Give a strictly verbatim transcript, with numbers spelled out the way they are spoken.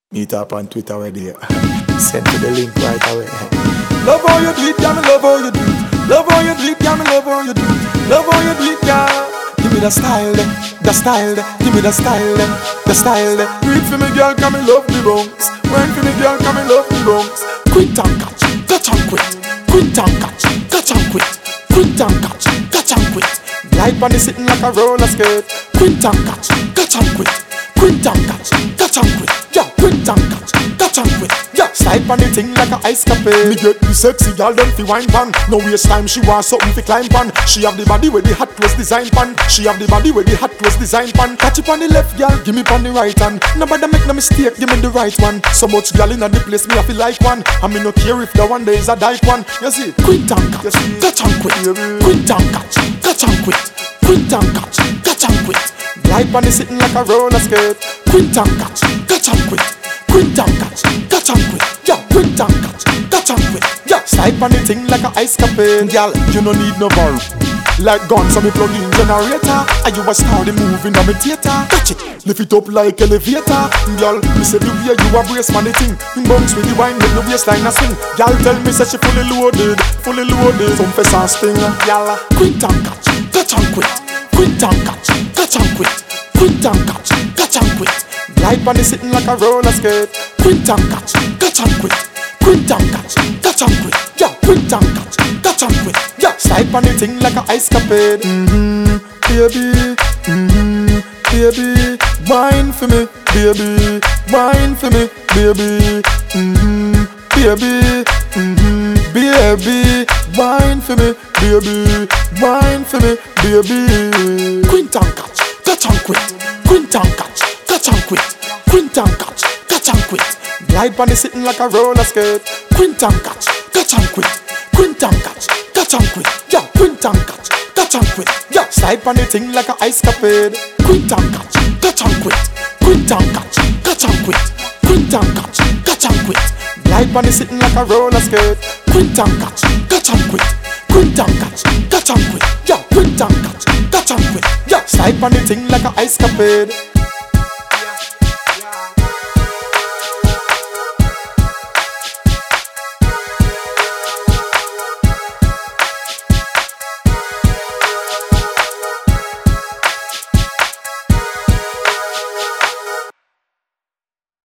Meet up on Twitter where they send to the link right away. Love how you do it, yeah, me love how you do it. Love how you do it, yeah, me love how you do it. Love how you do it, yeah. Give me the style, the, the style, the. Give me the style, the, the style, the. Read for me, girl, come and love the Bronx. Wine for me, girl, come and love the Bronx. Quit and catch, catch and quit. Quit and catch, catch and quit. Quit and catch, catch and quit. Glide bunny sitting like a roller skate. Quit and catch, catch and quit. Quit and catch, catch and quit. Yeah, quit and catch, catch and quit. Yeah, slide on the thing like a ice capade. Me get the sexy girl them fi wine pan. No waste time, she want something fi climb pan. She have the body where the hat was designed pan. She have the body where the hat was designed pan. Catch it on the left, girl, give me on the right hand. Nobody make no mistake, give me the right one. So much girl inna the place, me I feel like one. I me no care if the one day is a dyke one. You see, quit and catch, catch and quit. Quit and catch, catch and quit. Quit and catch, catch and quit. Glide on the sitting like a roller skate. Quit and catch, catch and quit. Quit and catch, catch and quit. Yeah, quit and catch, catch and quit. Yeah, slide on the thing like a ice capade. Girl, you no need no bar. Like guns, so me plug in generator. And you a star the moving on me theater. Catch it, lift it up like elevator. Girl, me say the way you a brace man the thing. In bounce with the wine, make the waistline a swing. Girl, tell me say she fully loaded, fully loaded. Some face and sting. Girl, quit and catch, catch and quit. Quit and catch, catch and quit. Quit and catch, catch and quit. Glide bunny sitting like a roller skate. Quit and catch, catch and quit. Quit and catch, catch and quit. Yeah, quit and catch, catch and quit. Yeah, slide on the thing like a ice capade. Mm-hmm, baby, mm-hmm, baby, wine for me, baby, wine for me, baby, mm-hmm, baby, mm-hmm, baby, wine for me, baby, wine for me, baby. Quit and catch, catch and quit. Quit and catch, catch and quit. Quit and catch, catch and quit. Glide bunny sitting like a roller skate. Quit and catch, catch and quit. Quit and catch, catch and quit. Yeah, quit and catch, catch and quit. Yeah, slide on the thing like a ice capade. Quit and catch, catch and quit. Quit and catch, catch and quit. Quit and catch, catch and quit. Glide bunny sitting like a roller skate. Quit and catch, catch and quit. Quit and catch, catch and quit. Yeah, quit and catch, catch and quit. Yeah, slide on the thing like a ice capade.